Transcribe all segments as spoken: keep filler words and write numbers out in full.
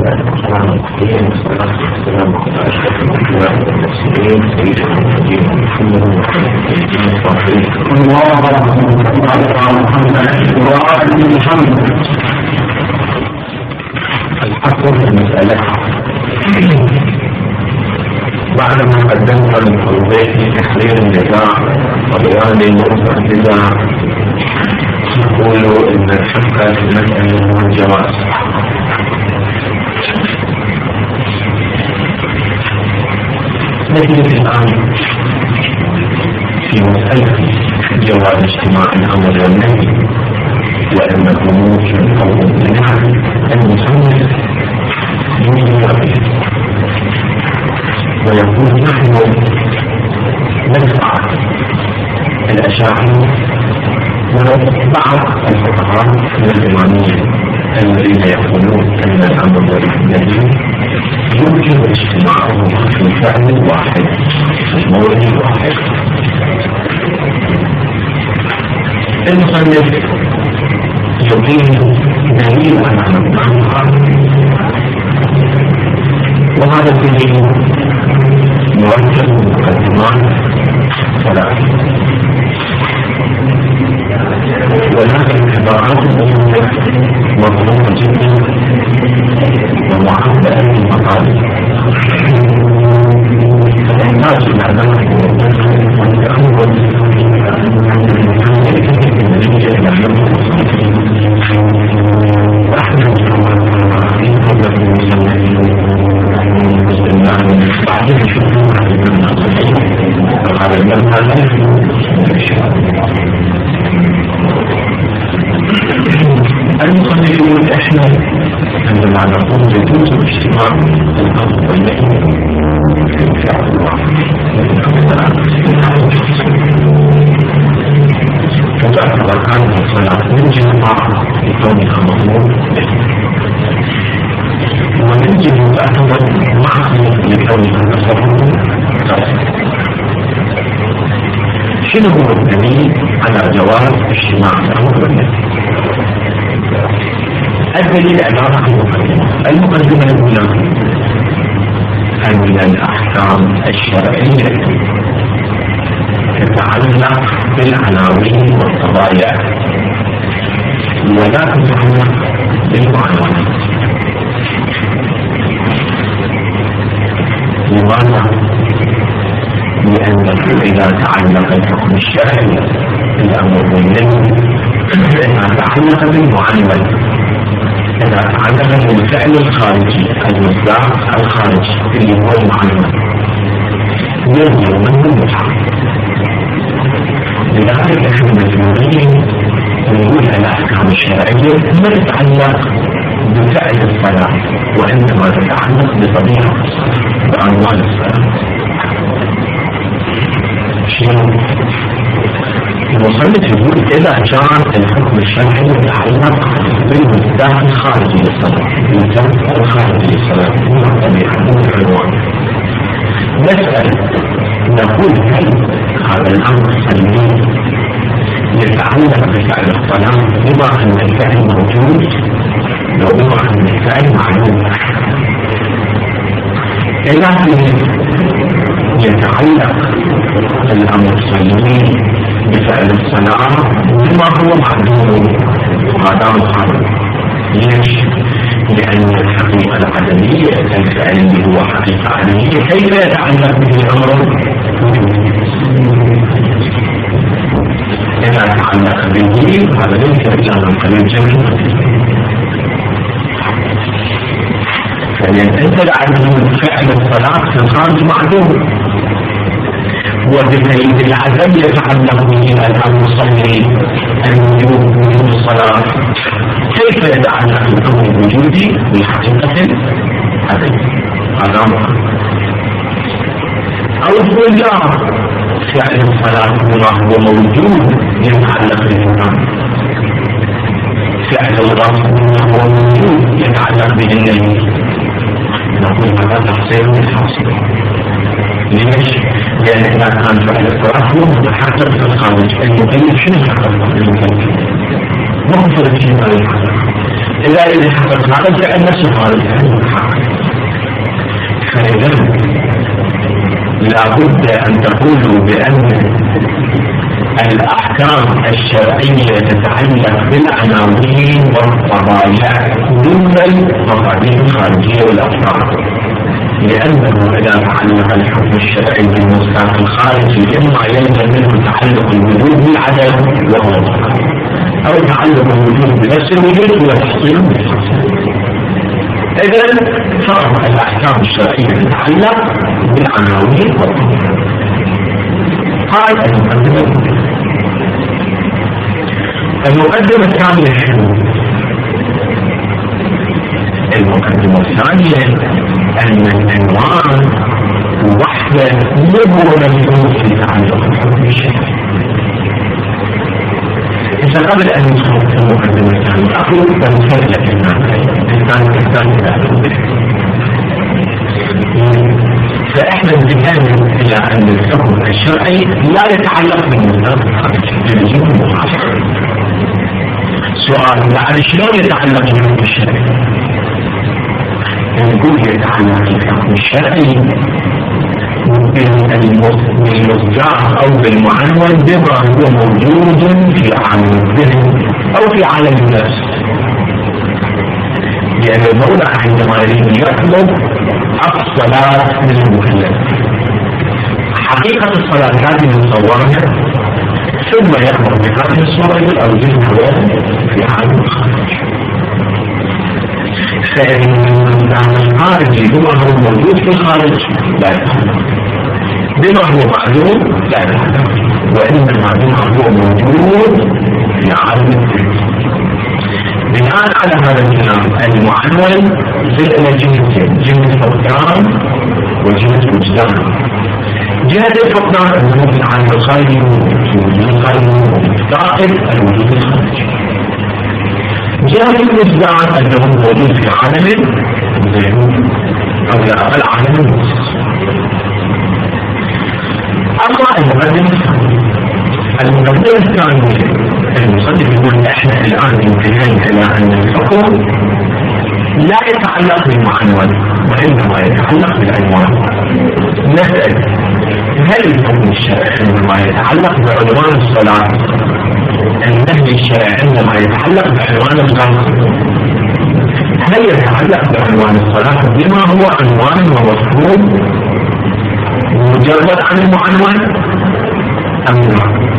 السلام عليكم والصلاة والسلام على أشرف الأنبياء والمرسلين سيدنا محمد اللهم محمد. الحق في المسألة بعدما قدمت من توضيح تحرير النزاع وبيان موضع النزاع نقول إن الحق في المسألة هو الجواز. نجد الآن في مسألة جواز اجتماع الأمر والنهي وأنه موجب أو ممنوع المصنف يوجد ويقول نحن ندفع الأشاعرة وبعض الفقهاء من الإمامية الذين يقولون أن الأمر والنهي يمكن اجتماعهما في فعل واحد في موضع واحد. المصنف يقيم دليل على معنى وهذا الدليل مركب مقدمان ثلاث، ولكن عبارات مضمونة جدا ومعبأة بالمقالب تحتاج إلى ذلك المصنفون احنا عندما نقول يجوز اجتماع الامر والنهي في فعل واحد فتعتبر هذه الصلاة من جماعة لكونها مضمون ومن جهة تعتبر معصية لكونها تصرف. شنو هو الدليل على جواز اجتماع الامر والنهي؟ الدليل عبارة عن مقدمة. المقدمة الأولى أن الأحكام الشرعية تتعلق بالعناوين والقضايا ولا تتعلق بالمعنويات. لماذا؟ لأنه إذا تعلق الحكم الشرعي بالأمر والنهي فإنها تعلق بالمعنون، إذا تعلق بالفعل الخارجي المصداق الخارجي اللي هو المعنون يظهر منه المتعة. لذلك نحن مجبورين نقول الأحكام الشرعية ما تتعلق بفعل الصلاة وإنما تتعلق بطبيعة الصلاة وعنوان الصلاة. شنو؟ المصنف يقول إذا كان الحكم الشرعي يتعلق بالمصداق الخارجي للصلاة، المصداق الخارجي للصلاة هو الطبيعة هو العنوان. نسأل نقول هل هذا الأمر السلمي يتعلق بفعل الصلاة بما أن الفعل موجود لو بما أن الفعل معلوم؟ إذا يتعلق الأمر السلمي بفعل الصلاة بما هو معلوم وهذا محرم. ليش؟ لأن الحقيقة العدمية الفعل اللي هو حقيقة عدمية كيف يتعلق به الأمر؟ إذا تعلق به هذا ليس إلا من قبيل جميل، فلينتزل عنه فعل الصلاة في الخارج معلوم، وبالتالي العدم يتعلق به الأمر المصلي الوجوب وجود الصلاة. كيف يتعلق الأمر الوجودي بحقيقة العدم؟ هذا أو تقول لا، فعل الصلاة ما هو موجود يتعلق بالإمام، فعل الغرب ما هو موجود يتعلق بالنهي. نقول هذا تحصيل حاصل. ليش؟ لأن إذا كان فعل الصلاة هو متحقق في الخارج، المكلف شنو يحقق؟ المكلف ما هو فرق شيء ما يحقق. إذا إذا حقق هذا الفعل نفسه خارج عن الحق. فإذا لابد أن تقولوا بأن الأحكام الشرعية تتعلق بالعناوين والقضايا دون المقادير الخارجية والأفكار، لأنه إذا تعلق الحكم الشرعي بالمصداق الخارجي إما يلزم منه تعلق الوجود بالعدم وهو أو تعلق الوجود بنفس الوجود وتحصيل بالحصول. إذن فرق الأحكام الشرعية تتعلق بالعناوين والقضايا. قال المقدمة المقدمة الثانية المقدمة الثانية أن العنوان وحده مو ممنوع في تعلق الحكم الشرعي. إذا قبل أن ندخل في المقدمة الثانية أقول بمثال لك الثانية الثانية فإحنا نتكلم إلى أن الحكم الشرعي لا يتعلق بالمصداق الخارجي. سؤال يعني شلون يتعلق بالحكم الشرعي؟ نقول يتعلق بالحكم الشرعي بالمصداق أو بالمعنون بما هو موجود في عالم الذهن أو في عالم النفس. لأن المولى عندما يريد يطلب الصلاة من المكلف حقيقة الصلاة هذه مصورة ثم يأمر بهذه الصورة بالأوجه في عالم الخارج. فإن الخارجي بما هو موجود في الخارج لا يتعلق، بما هو معلوم لا يتعلق، وإنما بما هو موجود في عالم الذهن. بناء على هذا الكلام المعنون زي إلى جهتين، جهة الفقدان وجهة الوجدان. جهة الفقدان الوجود العالم الخارجي والوجود الخارجي والمفتاقد الوجود الخارجي. جهة الوجدان أنه موجود في عالم الذهن أو لا أقل عالم النفس. أما المقدمة المقدمة الثانية المصدق يقول احنا الان انتهينا الى ان الحكم لا يتعلق بالمعنون وانما يتعلق بالعنوان. نسأل هل الحكم الشرعي عندما يتعلق بعنوان الصلاة النهي الشرعي عندما يتعلق بعنوان الصلاة هل يتعلق بعنوان الصلاة بما هو عنوان ومفهوم مجرد عن المعنون ام لا؟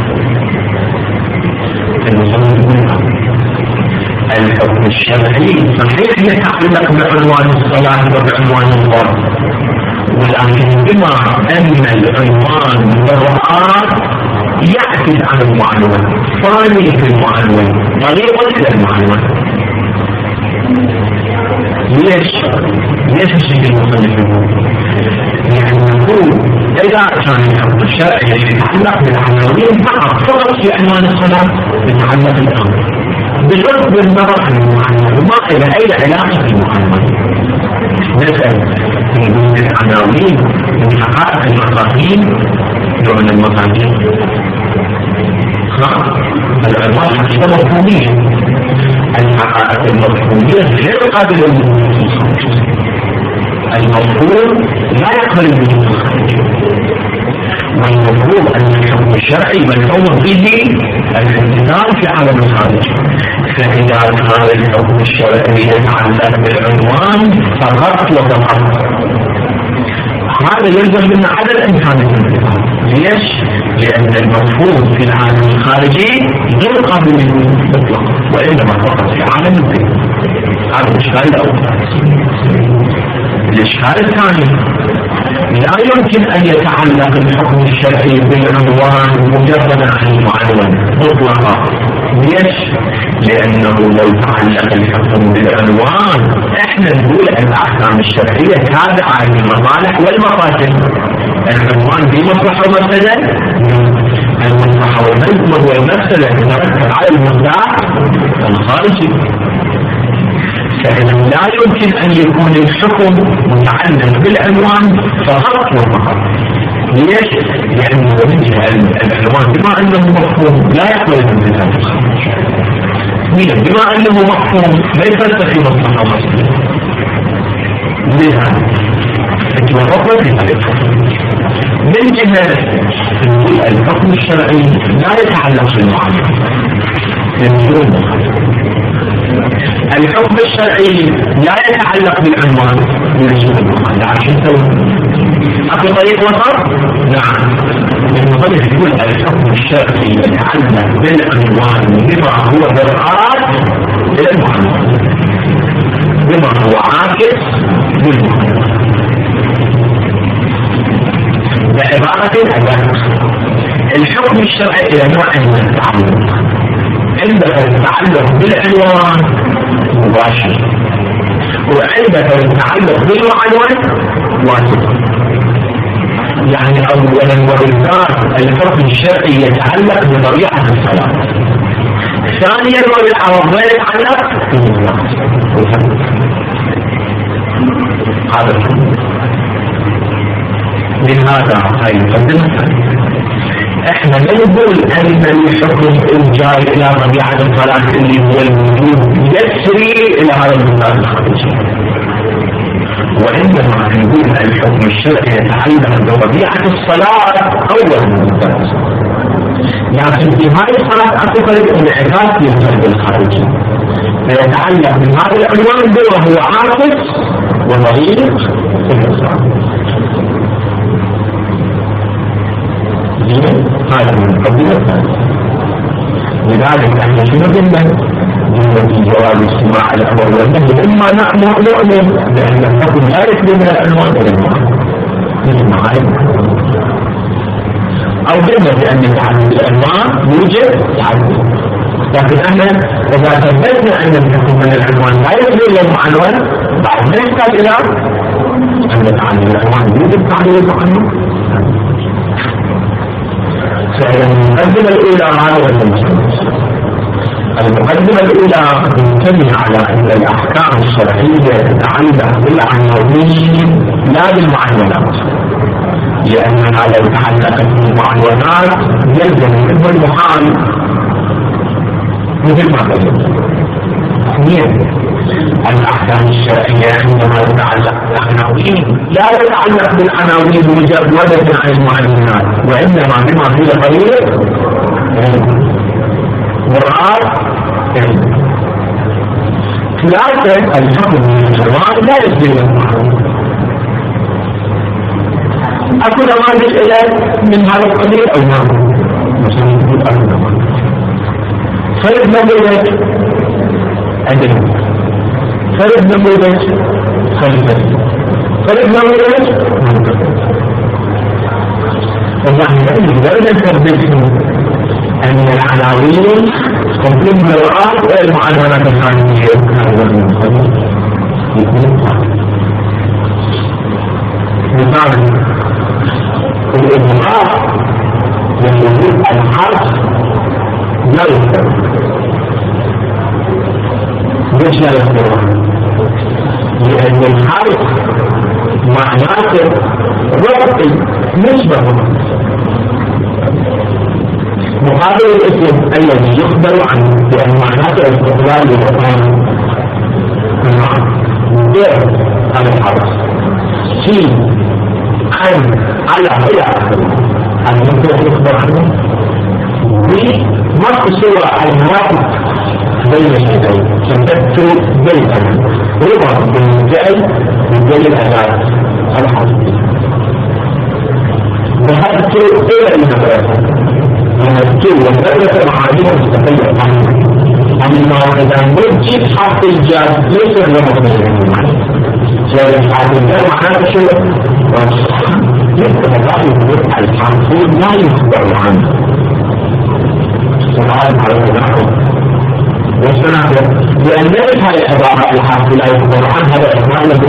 الحكم الشرعي صحيح يتعلق بعنوان الصلاة وبعنوان الفرض، ولكن بما أن العنوان مرآة يعكس عن المعنون ثاني في المعنون طريقة إلى المعنون. ليش؟ ليش الشيء المصنف يقول؟ يعني نقول إذا كان الحكم الشرعي يتعلق بالعناوين فقط فقط في عنوان الصلاة يتعلق الأمر بالرغم من نظر عن المعنون وما إلى أي علاقة بالمعنون. نسأل من العناوين من حقائق المفاهيم دون المفاهيم. العنوان حقيقة مفهومية، الحقائق المفهومية غير قابلة للوجود الخارجي. المفهوم لا يقبل الوجود الخارجي، والمفهوم أن الحكم الشرعي ملزوم به الامتثال في عالم الخارج. فإذا كان الحكم الشرعي يتعلق بالعنوان فقط وفقط هذا يلزم من عدم إمكان الامتثال. ليش؟ لأن المفهوم في العالم الخارجي غير قابل للوجود مطلقا وإنما فقط في عالم الذهن. هذا الإشكال الأول. الإشكال الثاني لا يمكن أن يتعلق الحكم الشرعي بالعنوان مجردا عن المعنون مطلقا. ليش؟ لأنه لو تعلق الحكم بالعنوان احنا نقول أن الأحكام الشرعية تابعة للمصالح والمفاسد. العنوان بمصلحة ومفسدة، المصلحة والمفسدة تترتب على المصداق الخارجي. فإذا لا يمكن أن يكون الحكم متعلق بالعنوان فقط وفقط. ليش؟ لأنه العنوان بما أنه مفهوم لا يقبل الامتثال الخارجي. بما أنه مفهوم لا يفلسفي مصلحة مصلحة لذا يتوقف في هذا الحكم. من جهة الحكم الشرعي لا يتعلق بالمعاملة من دون الحكم الشرعي لا يتعلق بالعنوان من دون المعاملة. عشان تقول أكو طريق وسط؟ نعم. لأنه قد يقول الحكم الشرعي يتعلق بالعنوان بما هو مرآة للمعاملة بما هو عاكس للمعاملة. بعبارة أداة الحكم الشرعي إلى نوع من التعلق. عندما يتعلق بالعنوان مباشر وعندما يتعلق بالمعنون واجب. يعني أولا وبالذات الحكم الشرعي يتعلق بطبيعة الصلاة. ثانيا وبالعرض ما يتعلق هذا من هذا هاي المقدمة. احنا ما نقول ان الحكم الجاري الى طبيعة الصلاة اللي هو الوجود يسري الى هذا المثال الخارجي، وعندما نقول الحكم الشرعي يتعلق بطبيعة الصلاة اول من الدرس، لكن في هذه الصلاة اكو فرق انعكاس للفرق الخارجي فيتعلق من هذا العنوان وهو عاكس وضريب في الصلاة. هذا من المقدمة الثانية. لذلك احنا شنو قلنا؟ قلنا في جواب استماع الامر والنهي اما نؤمن بان الحكم لا يسري من العنوان الى المعنى مثل ما هاي، او قلنا بان التعلق بالعنوان يوجد تعلق. لكن احنا اذا ثبتنا ان الحكم من العنوان لا يسري الى المعنى بعد ما يحتاج الى ان التعلق بالعنوان يوجد تعلق بالعنوان. المقدمة الأولى هذا المقدمة الأولى تنتمي على أن الأحكام الشرعية تتعلق بالعناوين لا بالمعنونات، لأنها لو تعلقت بالمعنونات يلزم منه المحال مثل ما قلت. اثنين الأحكام الشرعية عندما تتعلق بالعناوين لا تتعلق بالعناوين مجردة عن المعنونات، وإنما بما فيه طريق مرآة. ثلاثة الحكم من العنوان لا يسبق المعنون. أكو نماذج إلى من هذا القبيل أو ما مثلا نقول أكو نماذج فرد نموذج أدنى، فرد نموذج خلفه، فرد نموذج والله نقدر نثبت أن العناوين تكون مرآة والمعنونات الخارجية هذا المقدمة يكون مثال الإجماع يقول الحرف لا يستوي. ليش لا يستوي؟ لأن الحرف معناته ربطي نسبة مقابل الاسم الذي يخبر عنه بأن معناته استقلال لمكان غير هذا الحرف في عن على إلى أن يمكن يخبر عنه بما تسوى المواقف بين الشيئين تذكر بين ربط بالجعل من الأداة الحرفية. ذهبت إلى المدرسة ونذكر والمدرسة معادية مستقلة عنه، إذا نجد حرف الجاد ليس الربط بين المعنى جاد حرف الجاد معناته شو؟ يمكن أن يقول الحرفون لا يخبر عنه سبحانه على وضعه والسنة لأن ليس هذه العبارة الحرف لا يخبر عنه هذا إخبار له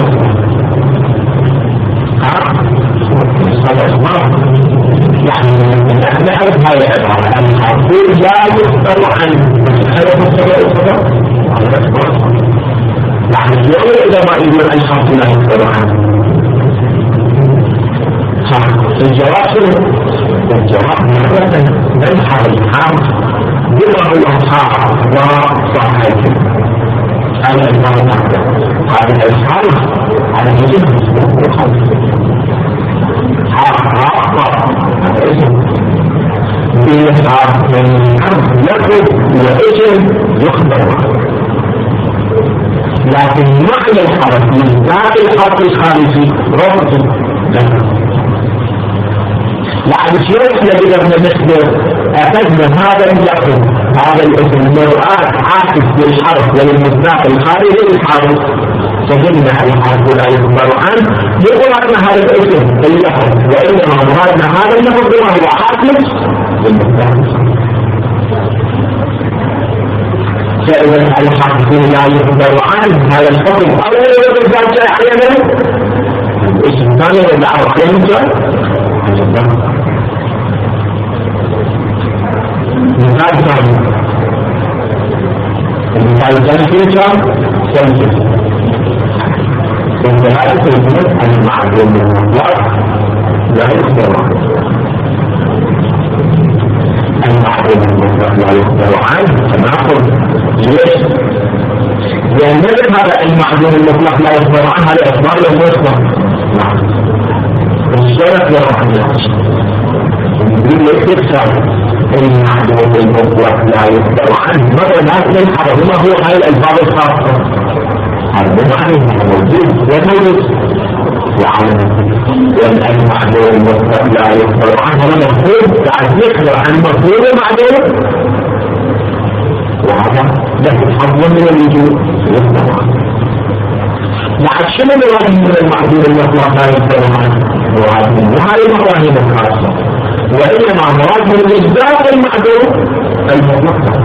هذا إخبار يعني نعرف هذه العبارة الحرفون لا يخبر عنه هذا إخبار هذا إخبار يعني اليوم إذا ما يقول الحرف لا يخبر عنه الجواب شنو؟ الجواب مرة نجحر الحرف يقدمه الأصحاب وصحابه هذا المعنى هذا الأصحاب على جسم حقق هذا اسم بيحق من حرف لفظ واسم يخبر لكن معنى الحرف من ذات الحرف الخارجي رفض له لعد شيء الذي لم نذكر أخذنا هذا اللفظ هذا الاسم المرآة عاكس للحرف وللمصداق الخارجي للحرف فهمنا الحرف لا يخبر عنه يقول أن هذا الاسم اللفظ وإنما مرادنا هذا اللفظ وهو عاكس للمصداق فإذا الحرف لا يخبر عنه هذا الحكم أولا يخبر جاء أحيانا الاسم ثاني يدعو أحيانا مثال ثاني المثال الثاني في الكلام سنجد انتهاء كلمة المعلوم المطلق لا يخبر عنه المعلوم المطلق لا يخبر عنه فنأخذ ليش؟ لأن نجد هذا المعلوم المطلق لا يخبر عنه هذا إخبار له يخبر نعم الشرف يروح الناس يقول لك تكسر المعلوم المطلق لا يخبر عنه مثلا هذا الحرف ما هو هاي الألفاظ الخاصة هذا معنى موجود وموجود وعلم وأن المعلوم المطلق لا يخبر عنه هذا مفهوم بعد يخبر عن مفهوم المعلوم وهذا له حظ من الوجود يخبر عنه بعد شنو المراد من المعلوم المطلق لا يخبر عنه وهذه المفاهيم الخاصة وإنما مراد من مصداق المعلوم المطلق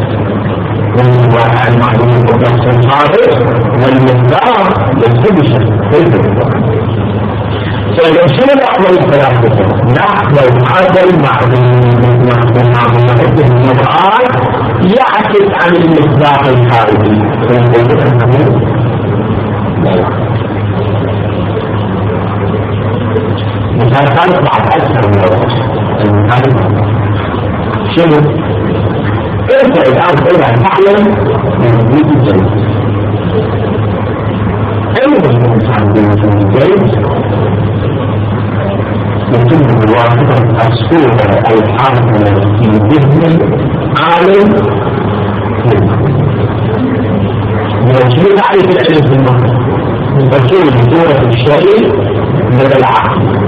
والمعلوم المطلق الخارج والمصداق لكل شيء فإذا شنو الأفضل الثلاثة؟ نحن هذا المعلوم المطلق المراد يعكس عن المصداق الخارجي فنقول أنه لا مثال ثالث بعد أكثر من الوقت المثال شنو؟ أنت الآن تقول تعلم من وجود الجيد أين الإنسان بوجود الجيد؟ يتم بواسطة الصورة الحاضرة في ذهن عالم موجود تعريف العلم في المنطق وجود صورة الشيء من العقل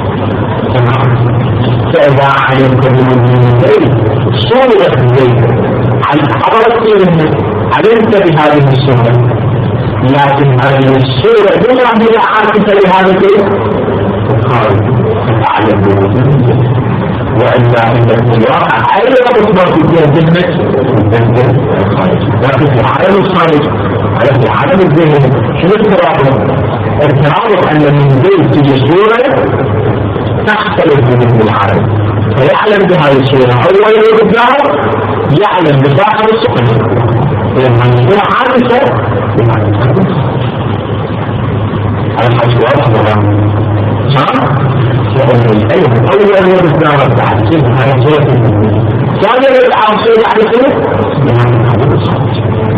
فإذا علمت بالمنزل صورة الزيت عن حضرت علمت بهذه الصورة لكن هذه الصورة بما هي عاكسة لهذا الشيء الخارج تعلم بالمنزل وإلا أن الواقع أي ربط في ذهنك الذهن الخارج لكن في العالم الخارج على في العالم الذهن شنو الترابط؟ الترابط أن المنزل تجي صورة تختلف من العالم فيعلم بهذه الصورة أول يوجد له يعلم بصاحب السكن لما يكون عادسة هذا حاجة واضحة ها؟ وأن العلم أول يوجد له بعد سنة هذه الصورة ثانيا العاصر يعني كيف؟ يعني هذا الصوت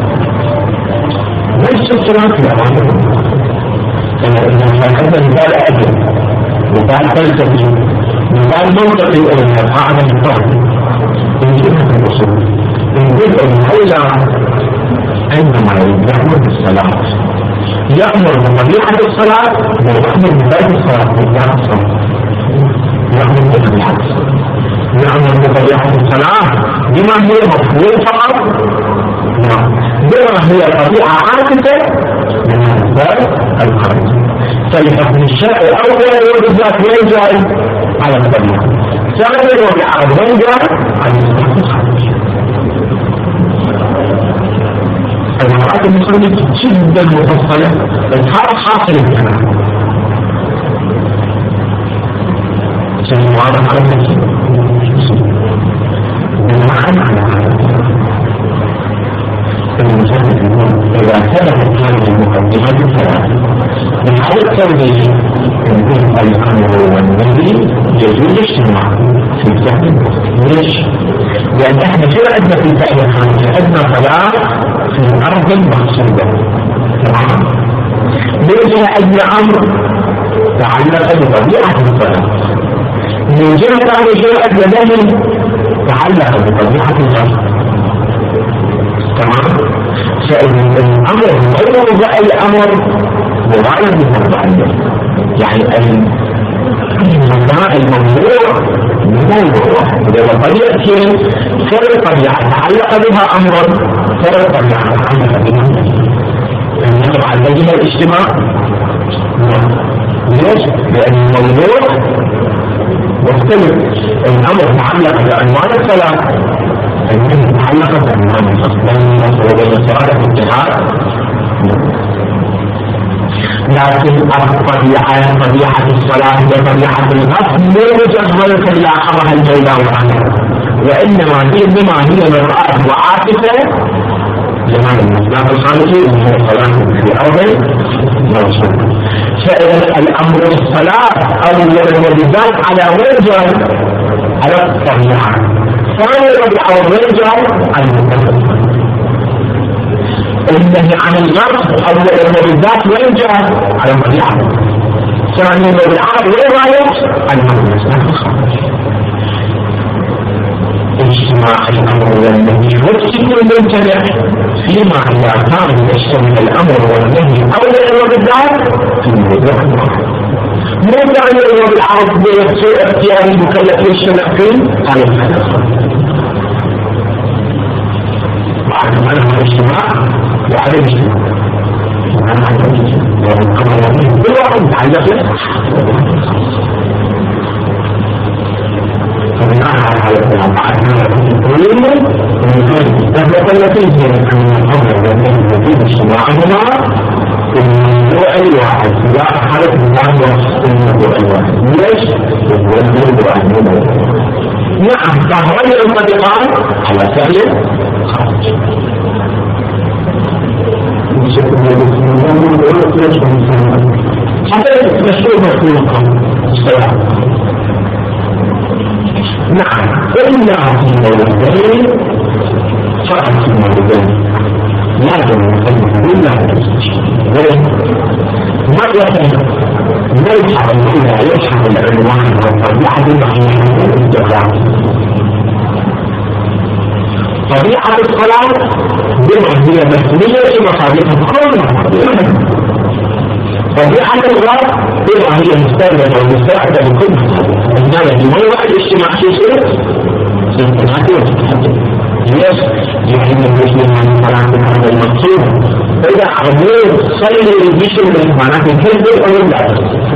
ليس الصلاة في أوامر إذا كان عندنا مثال أجل مثال فلسفي مثال منطقي إلى قاعدة الفرد من جهة الأصول من جزء الأولى عندما يأمر بالصلاة يأمر بطبيعة الصلاة ويأمر بذات الصلاة بذات الصلاة يأمر بالعكس يأمر بطبيعة الصلاة بما هي مفهوم فقط بما هي طبيعة عاكسة من الأسباب الخارجية فلحكم الشرع الأول يوجد ذات وين جاي على الطبيعة ثانيا وبعرض وين جاي على الأسباب الخارجية المرأة المصرية جدا مفصلة إظهار حاصل الكلام شيء واضح على النفس بناء على هذا المجرد اليوم إذا كانت هذه المقدمات الثلاثة من هذا التوجيه الأمر والنهي يجوز الاجتماع في الفهم. ليش؟ لأن احنا شو عندنا في الفهم الخارجي؟ عندنا صلاة في الأرض المقصودة، تمام؟ ليش عندنا أمر تعلق بطبيعة الصلاة؟ من جهة ثانية شو عندنا نهي تعلق بطبيعة الأرض، تمام؟ فالأمر غير موضع الأمر مغاير بالمتعلق، يعني الموضوع الموضوع موضوع إذا طبيعة فرق طبيعة تعلق بها أمر فرق طبيعة تعلق بها أمر على وجه الاجتماع. ليش؟ لأن الموضوع مختلف. الأمر متعلق بعنوان الصلاة، النهي متعلق بعنوان الصلاة وبين الصلاة والجهاد، لكن الطبيعة طبيعة الصلاة وطبيعة الغسل لا يجوز لاحظها الجيلان عنها، وإنما هي بما هي مرآة وعاطفة زمان المصداق الخارجي وهو صلاة في أرض موصول. فإذا الأمر بالصلاة أولا وبذلك على وجه على الطبيعة، ثانيا على وجه المتفق. النهي عن الغرب أولا وبالذات ويرجع على الطبيعة، ثانيا وبالعرض ويرجع على المصداق الخارجي. اجتماع الأمر والنهي والسكن الممتنع فيما إذا كان يشتمل الأمر والنهي أولا وبالذات في الموضوع الواحد، مو يعني هو بالعرض بيصير اختياري مكلف يجتمع فيه على الخلاف. بعد ما نحن الاجتماع وعدم الاجتماع معنى عدم الاجتماع والأمر والنهي كل واحد متعلق له. فبناء على هذا الأربعة العلوم نتكلم التي هي أن الأمر والنهي يجوز اجتماعهما في الموضوع الواحد، لا حدث الله في الموضوع الواحد. ليش؟ هو الموضوع الواحد. نعم فهو ينطبقان على فعل خارج. حتى مشروع مخلوقا الصلاة. نعم إلا في الموضوعين فقط في الموضوعين لازم نقدم إلا مرة نلحق إذا يلحق العنوان والطبيعة المعنية بالجرام. طبيعة الصلاة بما هي مسؤولية مصادقة كلها. طبيعة الغرب بما هي مستوردة ومستوعبة من كل إنما الموضوع الاجتماع في شيء ليش؟ يعني المسلم عن صلاة هذا المقصود فإذا عمود صلي بشر معناته كذب أو لا،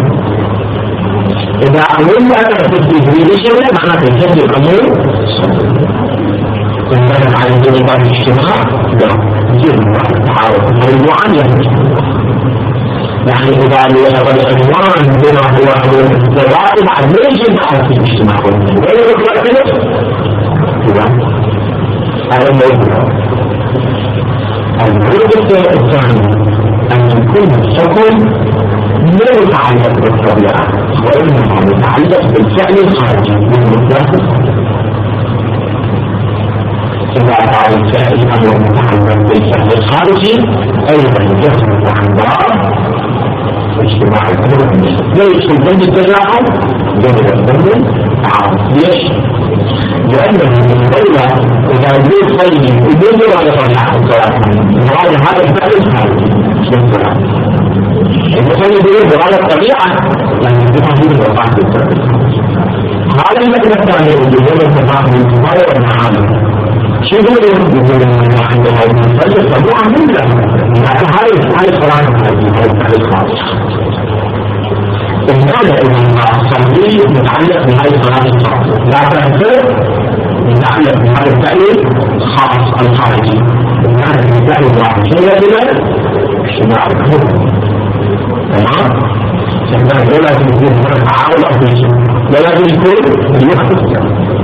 إذا عمود لا تكذب بشر معناته كذب أمور إنما على جانب الاجتماع لا يجب التعارف موضوعا يعني يعني إذا العنوان بما هو الزواج عن يجب على الاجتماع وإذا كذلك هذا الموضوع. الموضوع الثاني أن يكون الحكم لا يتعلق بالطبيعة وإنما يتعلق بالفعل الخارجي من مطلق. إذا كان الفعل الأمر متعلق بالفعل الخارجي أيضا يخرج عن باب اجتماع الأمر والنهي. ليش البند التجاهل؟ جمع البند تعارض. ليش؟ لأنه من الدولة إذا يجوز صيني يجوز ولا طبيعة الصلاة وهذا هذا الفعل الخارجي من الصلاة. إذا صيني يجوز ولا طبيعة لأن يجوز الوقع في الفعل الخارجي. هذا المثل الثاني يجوز التفاهم الكفاية والمعامل. شو يقولون؟ يقولون أن عندنا المصلي طبيعة منه لكن هاي هاي الصلاة هاي الفعل الخارجي. لماذا إذا الصلي متعلق بهذه الصلاة الخاصة لا تنفر متعلق بهذا الفعل الخاص الخارجي؟ لماذا الفعل الواحد شيء بلا اجتماع الأمور؟ تمام؟ لماذا لا لازم يكون هناك تعاون أو شيء؟ لا لازم يكون يخطئ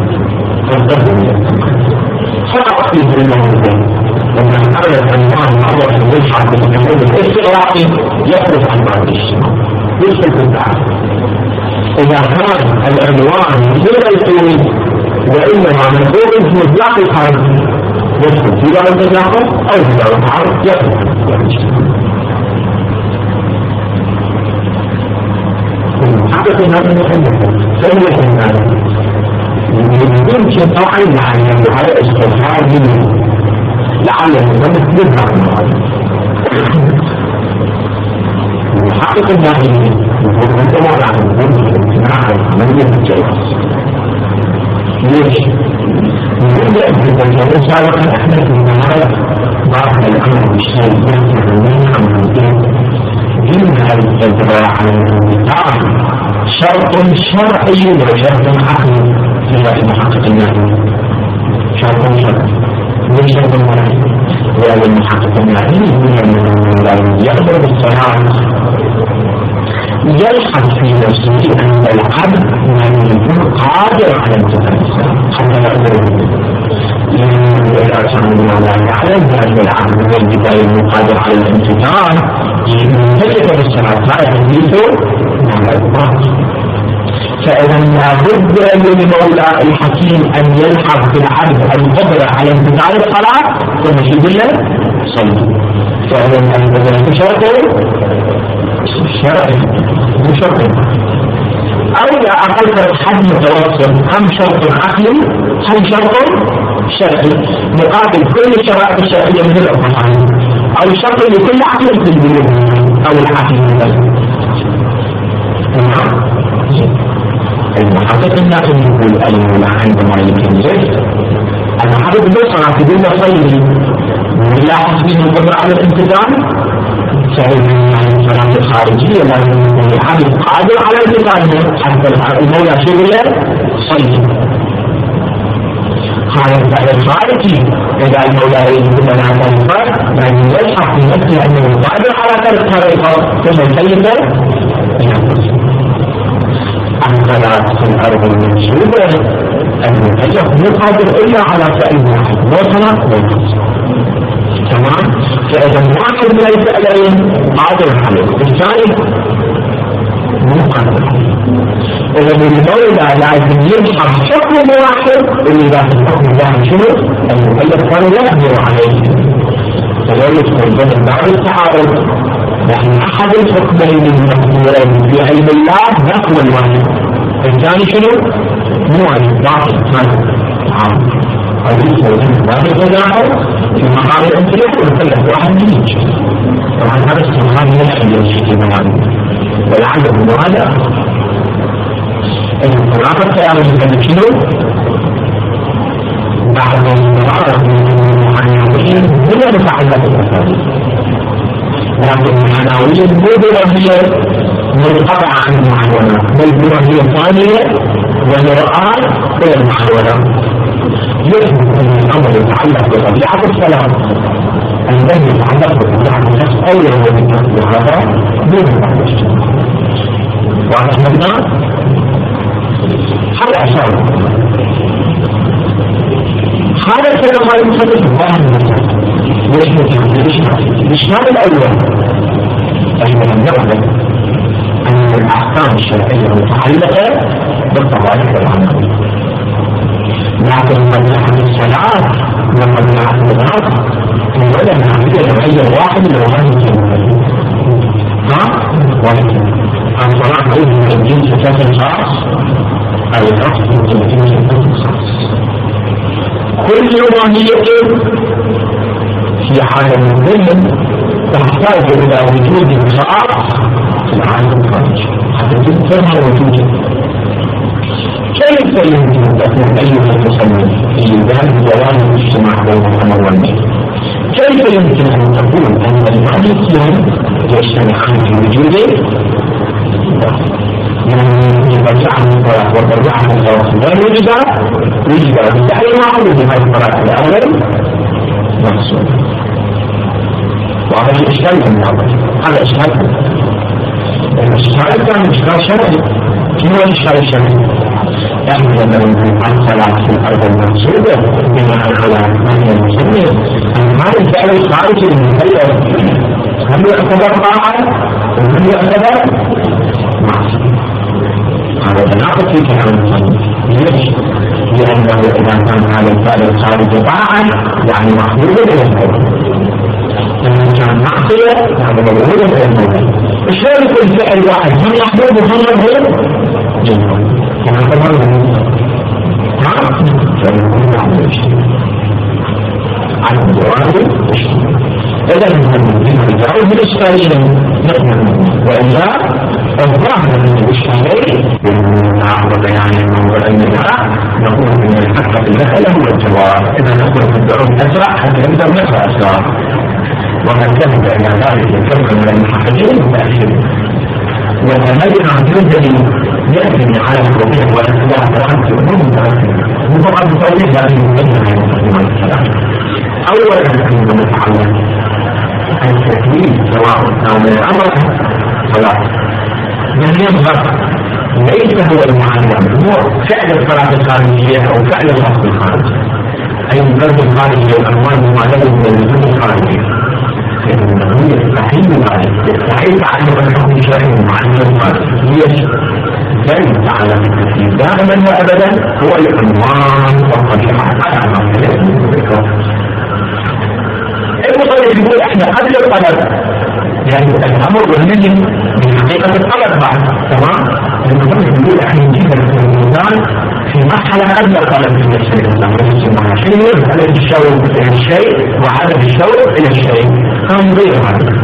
فقط في الموضوع. لما نعرف عنوان الموضوع الملحق بالمفهوم الاستغراقي يخرج عن بعض الاجتماع. يدخل في التعارض. إذا كان العنوان غير الحدود وإنما منقول في مطلق الخارج يدخل في دار التداخل أو في دار التعارض يدخل. حقيقة هذا المحدث سمية هذا يمكن طبعا يعني على استظهار منه لعله يضمن يظهر وحقيقة هذه المفروض عن المفروض الامتناع عملية الجواز. ليش؟ نبدأ بالتجارب سابقا احنا في المعارض بعض الأمر بالشيء يحصل منها ممكن منها الإجراء عن الانتقام شرط شرعي وشرط عقلي في محقق النهي. شرط شرعي من شرط المرأي وهذا المحقق النهي من يقدر بالصلاة يلحظ في نفسه أن العبد من يكون قادر على امتثال الصلاة حتى يقدر إذا كان الله يعلم بأن العبد من البداية قادر على الامتثال يمتثل بالصلاة لا يملكه من الإطلاق. فإذا لابد للمولى الحكيم أن يلحظ بالعبد القدرة على امتثال الصلاة ثم يقول له صلي. فإذا البداية شرطه شرعي مو شرط أو لا أقل حد متوسط هم شرط عقلي هم شرط شرعي مقابل كل الشرائع الشرعية من الأفعال أو شرط لكل عقل في البلد أو العقل من المحقق الناقل يقول أيوة عندما يمكن ذلك العبد بصرة بدون صيد ولا حسب القدرة على الامتثال فإن الصلاة الخارجية لأن العبد قادر على الامتثال حتى المولى شغله صيد. هذا الفعل الخارجي إذا المولى يجب لنا تنفر لأن يلحق في نفسه أنه قادر على ترك طريقه ثم يسلك الصلاة في الأرض المنشودة المكلف مو قادر إلا على فعل واحد مو صلاة ولا تمام. فإذا واحد من الفعلين قادر عليه الثاني مو قادر عليه. إذا المولى لازم يلحق حكم واحد اللي داخل الحكم الواحد شنو؟ المكلف كان لا يقدر عليه فذلك يكون بعد التعارض لأن أحد الحكمين المذكورين في علم الله نقوى الواحد الثاني شنو؟ مو علم باطل ثاني عام فليس وجود واحد تداخل في مقام الامتلاك ويكلف واحد من يجي. طبعا هذا استمرار يلحق يمشي في مغاني ولعله من هذا الانطلاق التيار المكلف شنو؟ بعد المعارض من المعنويين هو متعلق بالمسائل لكن المعنوية مو هي منقطعة عن المعلومة بل هي ثانية ومرآة إلى المعلومة. يثبت أن الأمر يتعلق بطبيعة السلام الذي يتعلق بطبيعة النفس أولا وبالنفس وهذا دون بعض الشيء. وعلى هذا أشار هذا الكلام ما يمكن الظاهر المسائل الإشهاد الأول أيضا نقول أن الأحكام الشرعية المتعلقة بالطوائف العنوية لكن من نحن الصلاة ومن نحن الغاز ولا نعمل نوعية واحد لغاية الجمهورية ها؟ ولكن الصلاة بإذن من الدين ستاة الخاص أو الأصل من الدين الخاص كل يومانية في عالم الظلم تحتاج إلى وجود خاص في العالم الخارجي حتى تفهم وجوده. كيف يمكن أن تكون أيها المسلمين في ذلك جوانب الاجتماع بين الأمر والنهي؟ كيف يمكن أن تقول أن المالكيين يجتمعان في وجوده من يرجعهم الطلاق ويرجعهم الطلاق غير وجدة وجدة بالتالي ما عمل بهذه الطلاق الأول مقصود. وهذا الإشكال من هذا إشكال الإشكال الثاني إشكال شرعي. شنو الإشكال الشرعي؟ يعني لما نقول عن صلاة في الأرض المقصودة بناء على من المسلمين أن هذا الفعل الخارجي المكلف هل يعتبر طاعة وهل يعتبر ناقص في كلام المصنف. ليش؟ لأنه إذا كان هذا الفعل الخارجي طاعة يعني محمود إلى المولى، إذا كان معصية يعني مبعوث إلى المولى. شلون يكون فعل واحد هم محمود وهم غير جنون؟ كما تمام نعم فيكون معمول عن الجواب. إذا المهم الجواب بالإشكالين نحن وإلا الظاهر من الإشكالين نعرض يعني الموضوع النزاع نقول من الحق المسألة هو الجواب. إذا نقول في الدعوة أسرع حتى نقدر نقرأ أسرع، ومن ذهب إلى ذلك الكلمة من المحققين متأكد وتميز عن جزء يأتي على الوضوء والإصلاح والحمد لله وطبعا بطوله لكن يمكنها المقدمة السلام. أولا أن نتعلم التكليف سواء أو من الأمر صلاة من يظهر ليس هو المعلم، هو فعل الصلاة الخارجية أو فعل الرفض الخارجي، أي الضرب الخارجي والأموال المعلمة من الضرب الخارجي. فإنه يستحيل ذلك، يستحيل تعلم الحكم الشرعي المعلم الخارجي. ليش؟ لأن تعلم التكليف دائما وأبدا هو العنوان والطبيعة على ما المصنف يقول احنا قبل الطلب يعني الامر والنهي من حقيقه الطلب بعد تمام. المصنف يقول احنا نجيب الميزان في مرحله قبل الطلب من الشيء الاسلامي شيء يرجع الشوق الى الشيء وعدم الشوق الى الشيء كان غير هذا.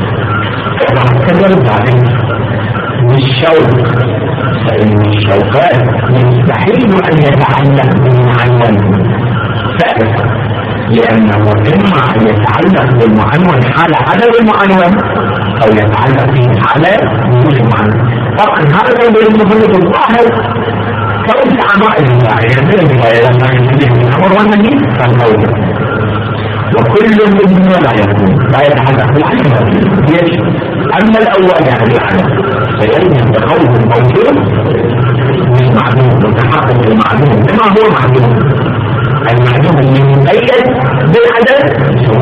كذلك بعدين بالشوق فان الشوقات يستحيل ان يتعلق بالمعلم فعلا، لأنه إما أن يتعلق بالمعنون حال عدم المعنون أو يتعلق به حال وجود المعنون. طبعا هذا كان بالمفروض الظاهر كون عمائل الداعية من البداية لما ينتهي من الأمر والنهي فالقول وكل منهما لا يكون لا يتعلق بالعلم. ليش؟ أما الأول يعني العلم فيلزم بقوله الموجود من معلوم متحقق بالمعلوم بما هو معلوم. المعلوم اللي مقيد بالعدد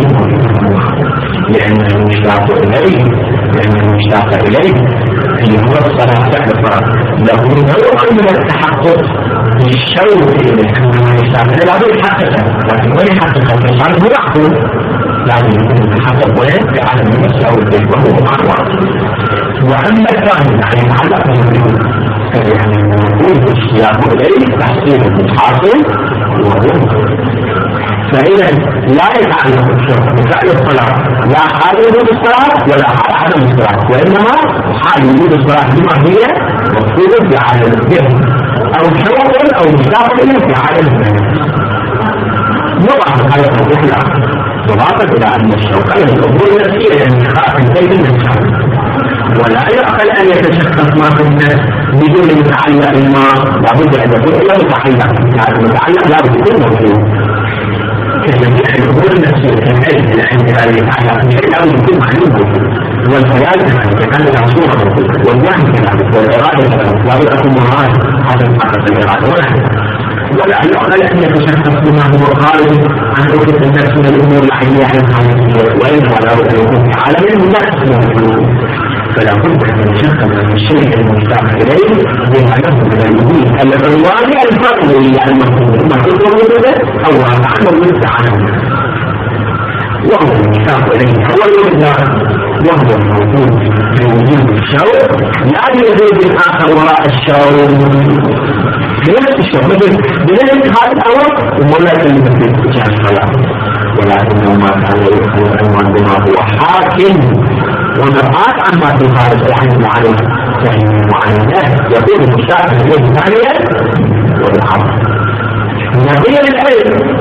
لأنه مشتاق إليه، لأنه مشتاق إليه اللي هو الصلاة فعل الصلاة له نوع من التحقق للشوق إليه أنه مشتاق إليه لا يحققه، لكن وين يحققه في الغرب هو يحقق لازم يكون متحقق وين في عالم النفس أو البيت وهو معروف. وأما الثاني يعني يتعلق بالمعلوم يعني وجود الاشتياق إليه تحصيل الحاصل وهو فإذا لا يتعلق الشرط بفعل الصلاة لا حال وجود الصلاة ولا حال عدم الصلاة، وإنما حال وجود الصلاة بما هي مقصودة في عالم الذهن أو شوق أو مشتاق في عالم الذهن. نضع هذا التوضيح الآخر إضافة إلى أن الشوق هي الأمور النفسية يعني خاف البيت الإنسان ولا يعقل أن يتشخص ما في الناس بدون متعلق الماء، لابد أن يكون إلا متعلق، يعني متعلق لابد يكون موجود. كالذي الأمور النفسية كالعلم العلم الذي يتعلق به لابد يكون معلوم، والخيال كذلك كان له صورة موجودة، والوهم كذلك، والإرادة كذلك، لابد أكون مراد هذا المعنى الإرادة ولا ولا يعقل أن يتشخص بما هو خارج عن أفق النفس من الأمور العينية الحقيقية، وإنما لابد أن يكون في عالم النفس موجود. فلا بد من يشخص من الشيء المشتاق إليه بما له من الوجود العنواني الفرعي المفهوم ما تطلب وجوده أو واقع موجود عنه، وهو المشتاق إليه هو الوجود وهو الموجود في وجود الشوق لا يزيد الآخر وراء الشوق بنفس الشوق مثل بنفس هذا الأمر ولا كلمة الاتجاه الصلاة، ولكنه ما كان يدخل العنوان بما هو حاكم ونرآت عما في الخارج عن المعلومة، فإن المعلومات يكون المشتاق إليه ثانيا والعرض نظير العلم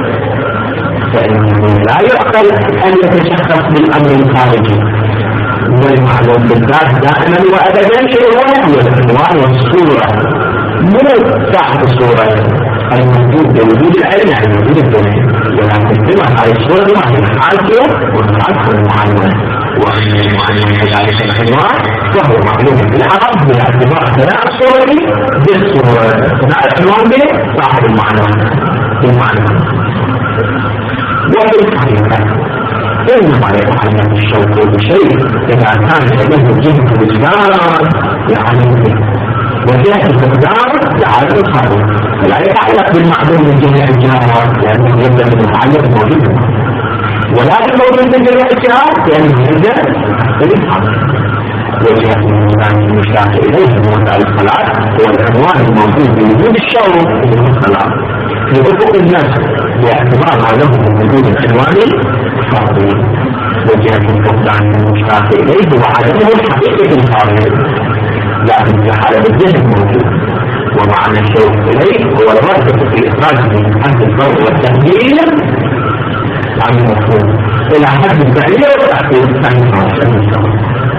فإنه لا يعقل أن يتشخص بالأمر الخارجي، والمعلوم بالذات دائما وأبدا شيء واحد هو العنوان والصورة من تحت الصورة الموجود بوجود العلم يعني وجود الدنيا، ولكن بما هذه الصورة بما هي الحالية والحالة المعلومة، وأن المعلم كذلك العنوان وهو معلوم بالعرب باعتبار ثناء الصورة بالصورة ثناء العنوان به صاحب المعلومة بالمعلومة. وفي الحقيقة إنما يتعلق الشوق بشيء إذا كان له جهة الإجبار يعلم به، وجهة الفقدان تعالى الخارج لا يتعلق بالمعدوم من جميع الجهات لأنه يبدأ بالمتعلق موجود، ولكن موجود من جميع الجهات لأنه يبدأ بالمتعلق. وجهة الإنسان المشتاق إليه موضع الخلاء هو العنوان الموجود بوجود الشعور في الخلاء في أفق الناس باعتبار ما له من وجود العنوان الفاضي. وجهة الفقدان المشتاق إليه هو عدمه الحقيقي الخارج لكن في حالة الذهن موجود، ومعنى الشوق إليه هو الرغبة في إخراجه من حد الفرق والتهديد عن المفهوم إلى حد الفعلية والتأثير الثاني خارج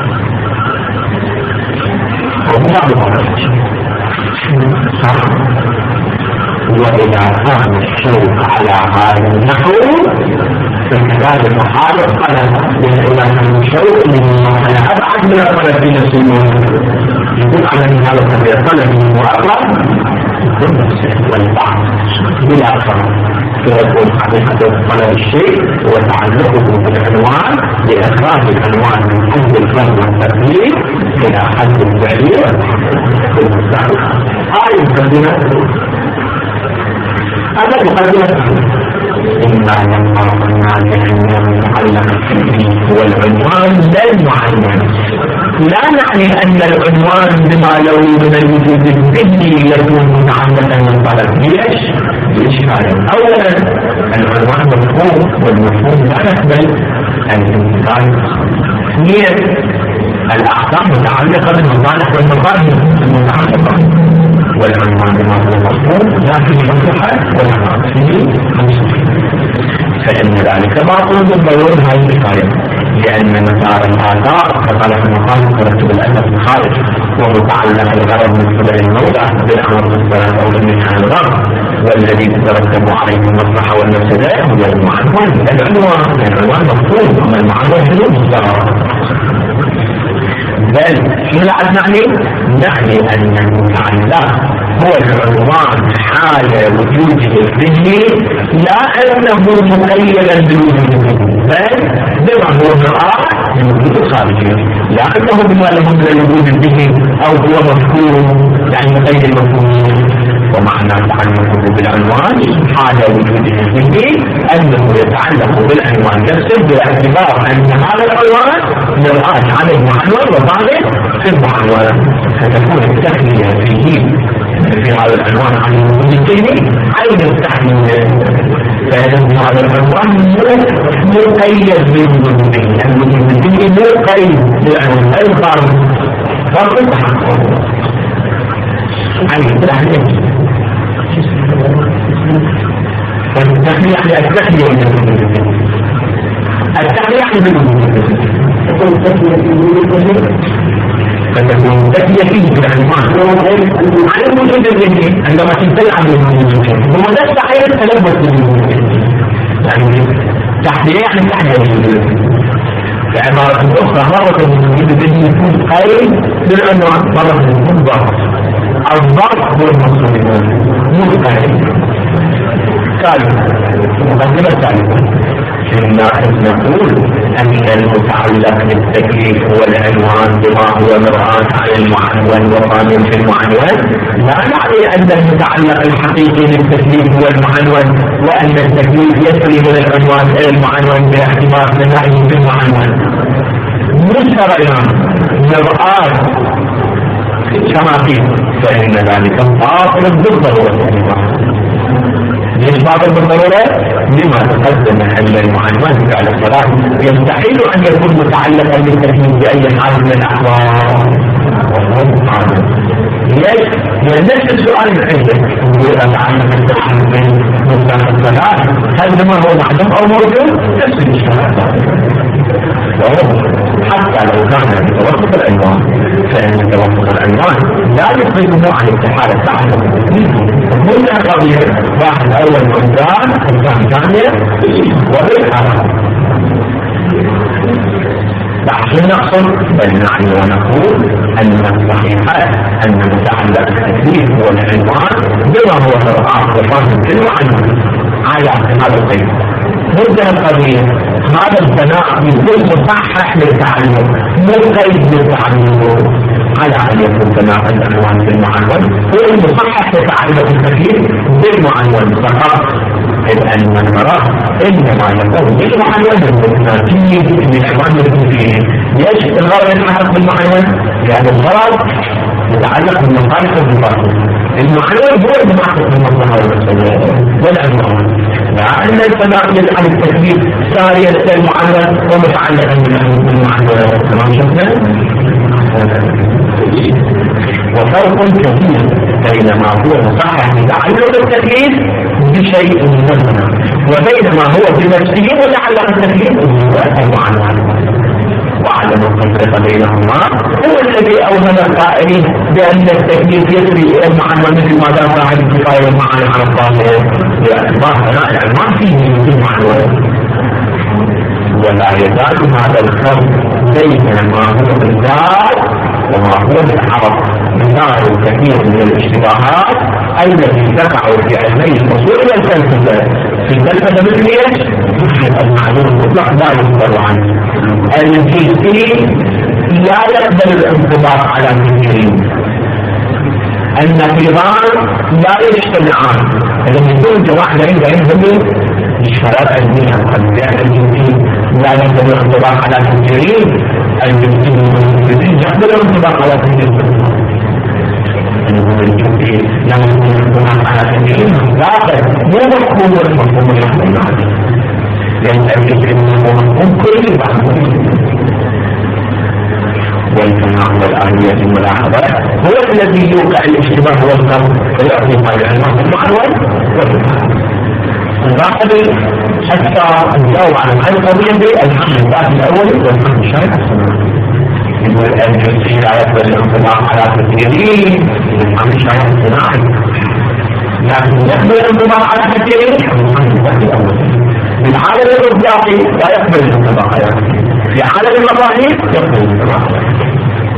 وإذا كان الشوق على هذا النحو فكذلك حال القلم، لأن إذا كان الشوق على أبعد من القلم في نفس الموضوع يكون على أن هذا القلم وأقرب يكون نفسه والبعض بلا فرق، فيكون حقيقة القلم الشيء وتعلقه بالعنوان لإخراج العنوان من حد الفهم والتقليد إلى حد الفعلية بالمستقبل. هذه المقدمة هذا مقدمة إما ينقرنا بأن المعلم التكليف هو العنوان لا المعلم، لا نعني أن العنوان بما له من الوجود الذهني يكون متعلقا بالطلب. ليش؟ بإشكال. أولا العنوان مفهوم والمفهوم لا يقبل الانتقال. اثنين الأحكام متعلقة بالمصالح والمفاهيم المتعلقة، والعنوان بما هو مفهوم لا فيه مصلحة ولا فيه خمسة، فإن ذلك باطل بالضرورة هذه الآية، لأن مسار الآثار كطلب المقام ترتب الأدب في الخارج، ومتعلق الغرض من قبل الموضع بالأمر بالصلاة أو بالنهي عن الغرض، والذي تترتب عليه المصلحة والمفسدة هو العنوان. العنوان العنوان مفهوم، أما المعنى هو مصدر. بل ماذا نعني؟ نعني أن المتعلق هو العنوان حال وجوده الذهني، لا أنه مقيدا بالوجود الذهني، بل بما هو مرآة للوجود الخارجي، لا أنه بما له من الوجود الذهني أو هو مفهوم يعني مقيد المفهوم. ومعنى تعلقه بالعنوان حال وجوده الذهني أنه يتعلق بالعنوان نفسه باعتبار أن هذا العنوان مرآة على المعنون وضعه في المعنون، فتكون التحلية فيه في هذا العنوان عن الوجود الذهني عين التحلية، فإن هذا العنوان مقيد بالوجود الذهني، يعني الوجود الذهني مقيد بالعنوان لا يقارن فرق التحقق عين التحلية. فالتحلية يعني التحلية من الوجود الذهني، التحلية يعني بالوجود الذهني فتكون تكية فيه بالعنوان عن الوجود الذهني عندما تمتلع عن الوجود الذهني، وما لا تحية التلبس بالوجود الذهني، يعني تحلية يعني تحلية بالوجود الذهني. بعبارة أخرى مرة الوجود الذهني يكون قيد بالعنوان، مرة يكون ضغط. الضغط هو المقصود مو قيد. ثالثا مقدمة ثالثة إن نقول أن المتعلق بالتكليف هو العنوان بما هو مرآة على المعنون وقانون في المعنون، لا يعني أن المتعلق الحقيقي للتكليف هو المعنون وأن التكليف يسري من العنوان إلى المعنون باعتبار مناهيه في المعنون. مشترعا مرآة كما فيه، فإن ذلك باطل بالضرورة. ليش باطل بالضرورة؟ لما تقدم أن المعنون على الصلاة يستحيل أن يكون متعلقا بالتكليف بأي حال من الأحوال، وهو متعلق. ليش؟ لأن نفس السؤال الحين يقول عن التكليف من مطلق الصلاة هل ما هو معدوم أو موجود؟ نفس السؤال. حتى لو كان بتوسط العنوان فإن توسط العنوان لا يخرجه عن اتحاد التعلق منها قضية واحد أول مهدان الثاني ثانية وبالحرام. بعد نقصد فنعني ونقول أن الصحيح أن متعلق التكليف هو العنوان بما هو مرآة وفاهم في المعنون على هذا القيد. منتهى القضية هذا البناء يكون مصحح للتعلق مو قيد للتعلق على أن يكون تناقض العنوان بالمعنون هو المصحح تعريف التكليف بالمعنون فقط، إذ أن المراه إنما يكون بالمعنون بالترتيب بالعنوان بالتكليف. ليش الغرض يتحقق بالمعنون؟ لأن الغرض يتعلق بالمصالح والمفاسد. المعنون هو المحقق بالمصالح والعنوان، مع أن التناقض عن التكليف صار يلقى المعنون ومتعلقا بالمعنون. تمام شفنا؟ وفرق كبير بين ما هو مصحح متعلق بالتكليف بشيء من المعنى وبين ما هو بنفسه متعلق بالتكليف والمعنى. وعلم التفريق بينهما هو الذي أوهم القائلين بأن التكليف يسري إلى المعنى مثل ما دافع عن الكفاية والمعنى على الطاهر باعتبار ثناء العنوان فيه من المعنى. ولا يزال هذا الخلط بين ما هو بالذات وما هو بالعرض مثال كثير من الاشتباهات التي تقع في علمي الأصول والفلسفة. في الفلسفة مثل ايش؟ المعلوم المطلق لا يخبر عنه. الجزئي لا يقبل الانطباق على الجزئي. النقيضان لا يجتمعان. لما يكون جواحدين بينهم إشارات علمية قد جاء الجزئي لا يقبل الانطباق على الجزئي، الجزئي يقبل الانطباق على الجزئي. الجزئي لا يقبل الانطباق على الجزئي ذاك مو مفهوم المفهوم الحقيقي، لأن الجزئي هو مفهوم كلي بعض. والتناقض والآلية الملاحظة هو الذي يوقع الاشتباه والخلط فيعطي هذا العنوان المعنون والمعنى. نلاحظ حتى نجاوب على هذه القضية بالحمل الباب الأول والحمل الشرع الصناعي. يقول الجزئي لا يقبل الانطباق على تسجيله بالحمل الشرع الصناعي، لكن يقبل الانطباق على تسجيله بالحمل الباب الأول. بالعالم الرباطي لا يقبل الانطباق على تسجيله، في عالم المظاهر يقبل الانطباق على تسجيله.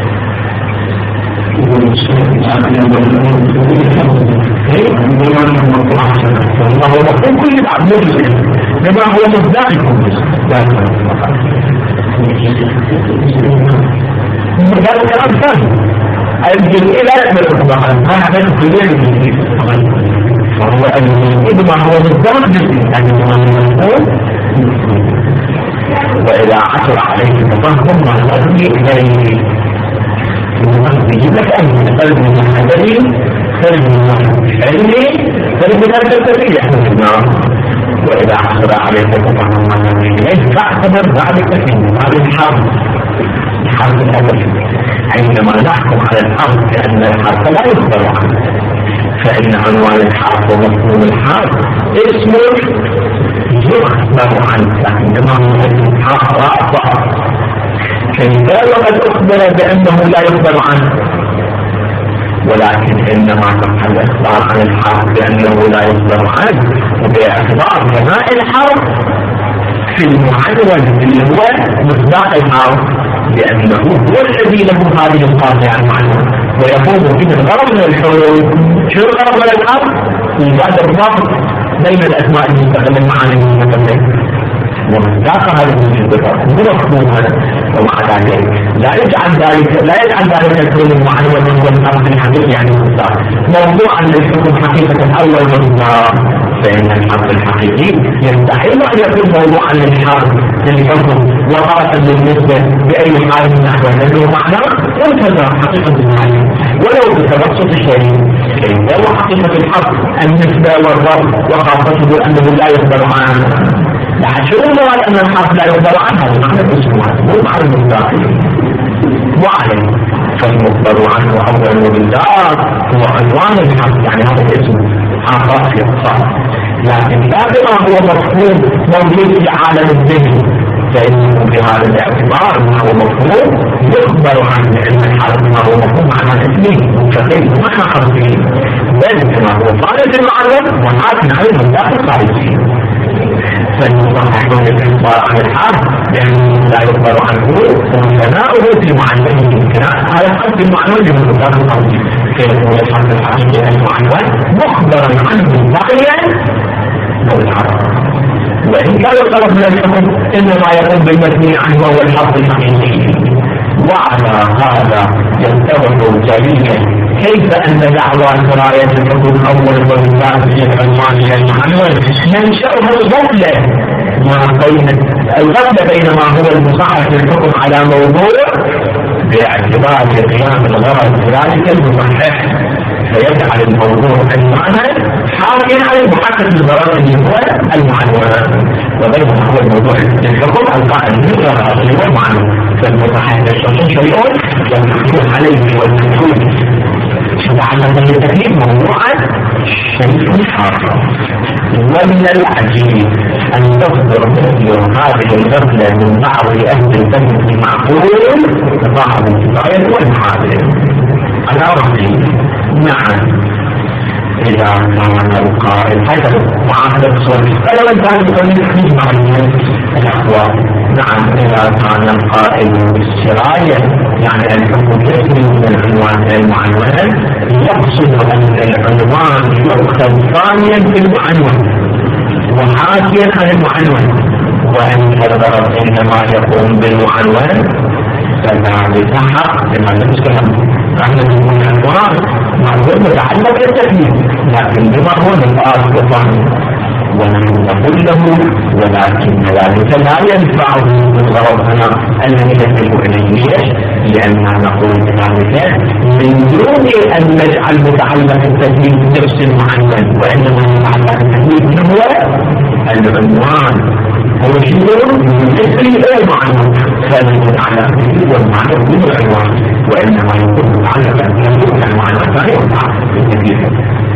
الله هو مفهوم كل بعض مجلس لما هو مصداقكم هذا الكلام ثاني. الجزئي لا يقبل الانطباق على ما حدث في غير الجزئي، فهو الجزئي ما هو مصداق جزئي. وإذا عثر عليه تفهم ما الذي إليه يجب لك أن تقلب من الحذري خرج من العلمي خرج من الفلسفي وإذا حصل عليك تفهم ما الذي إليه فاعتبر ذلك في هذه الحرب الحرب الأول. عندما نحكم على الحرب بأن الحرب لا يخبر عنه فإن عنوان الحرب ومفهوم الحرب اسمه يخبر عنه، عندما هو الحرب رأى كيف وقد أخبر بأنه لا يخبر عنه، ولكن إنما تقع الإخبار عن الحرب بأنه لا يخبر عنه وباعتبار بناء الحرب في المعنون اللي هو مصداق الحرب لأنه هو الذي له هذه القاطعة المعنون ويقوم به الغرض من الحروب. شو الغرض من الحرب؟ إيجاد الربط بين الأسماء المستقلة المعاني المستقلة ومصداق هذا الجزء مفهوما. ومع ذلك لا يجعل ذلك لا يجعل ذلك الكون المعنون من هو الحرب الحقيقي يعني المصداق موضوعا للحكم حقيقة أول مصداق، فإن الحرب الحقيقي يستحيل أن يكون موضوعا للحرب للحكم وطرفا للنسبة بأي حال من الأحوال لأنه معناه منتزع حقيقة المعنى ولو بتبسط الشيء. كيف هو حقيقة الحرب النسبة والرب وخاصته أنه لا يخبر عنه. يحشرون على أن الحرب لا يخبر عنها بمعنى الاسم مو معنى المصداق وعليه فالمخبر عنه أولا وبالذات هو عنوان الحرب يعني هذا الاسم عطاء في الصحة، لكن لا بما هو مفهوم موجود في عالم الذهن فإنه بهذا الاعتبار ما هو مفهوم يخبر عن علم الحرب ما هو مفهوم معنى اسمه مستقل معنى حرفي بل كما هو صالح المعنون وحاكم علم الداخل خارجي. فالمصحح من الإخبار عن الحرب لأنه لا يخبر عنه وثناؤه في معنونه هذا الحرب المعنون من الداخل خارجي. كيف هو الحرب الحقيقي المعنون مخبرا عنه باقيا والعرب وإن كان الطرف من الحكم إنما يقوم بالمثني عنه وهو الحرب الحقيقي. وعلى هذا ينتظر جليا كيف أن دعوى دراية الحكم أول والبعض في العنوان المعنون ينشأها الغفلة ما بين الغفلة بين ما هو المصحح للحكم على موضوع باعتبار قيام الغرض ذلك المصحح، فيجعل الموضوع عنوانا حاكيا على المحقق الغرض اللي هو المعنون، وبينما هو الموضوع للحكم القائم بالغرض اللي هو المعنون. فالمصحح للشخص شيء والمحكوم عليه والمحكوم لعل التكليف موضوعا شيء حاصل. ومن العجيب أن تصدر مثل هذه الغفلة من بعض أهل الفن المعقول بعض الكفاية والمحاذر على رأسي. نعم إذا كان القائل حتى معاهدة صوري فلو كان يقول يجمع الأخوة. نعم إذا كان القائل بالسراية يعني الحكم يسري من العنوان المعنون يقصد أن العنوان يؤخذ ثانيا بالمعنون وحاكيا عن المعنون، وأن الغرض إنما يقوم بالمعنون فذلك حق لما نذكر نحن نقول العنوان معلوم متعلق بالتكليف لكن بما هو من الآن الثاني ونحن نقول له ولكن ذلك لا ينفعه الغرض هنا الذي يجب إليه. ليش؟ لأننا نقول ذلك من دون أن نجعل متعلق التكليف نفس المعنون، وإنما متعلق التكليف هو العنوان هو شيء يسري إلى المعنون، فالمتعلق به والمعنون من العنوان، وإنما يكون متعلقا به المعنون لا ينفع بالتكليف.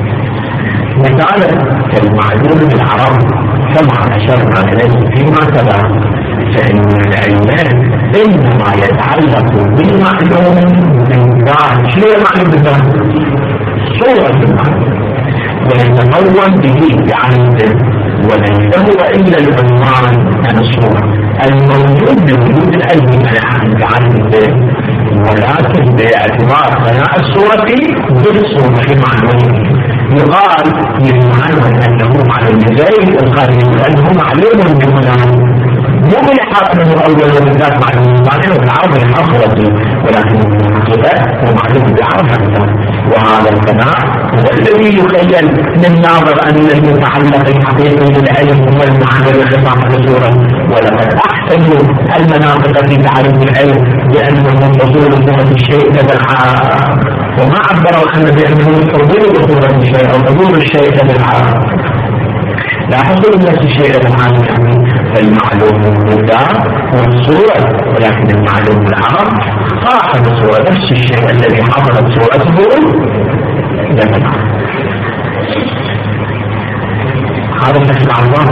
مثالا كالمعلوم بالعرب كما أشرنا إليه فيما سبق، فإن العلمان إنما يتعلق بالمعلوم من ذات شيء المعلوم بالذات صورة المعلوم ويتمول به بعمد، وليس هو إلا العنوان عن الصورة الموجود بوجود العلم بعمد، ولكن باعتبار ثناء الصورة بالصورة المعنوية يقال للمعنون أنه معلوم زي القائل أنه معلوم من هنا مو بالحق أنه أول وبالذات معلوم بعدين بالعرض الحاصلة، ولكن الحقيقة هو معلوم بالعرض أكثر. وهذا الثناء هو الذي يخيل للناظر أن المتعلق الحقيقي بالعلم هو المعنى بالخطاب الصورة، ولقد أحسنوا المناطق في تعلم العلم بأنهم حصول صورة الشيء لدى العالم، وما عبروا عنه بأنه حصول صورة الشيء أو حضور الشيء لدى العالم، لا حصول نفس الشيء لدى العالم. فالمعلوم بالذات هو الصورة، ولكن المعلوم بالعرض صاحب الصورة نفس الشيء الذي حصلت صورته لدى العالم. هذا تسمع الله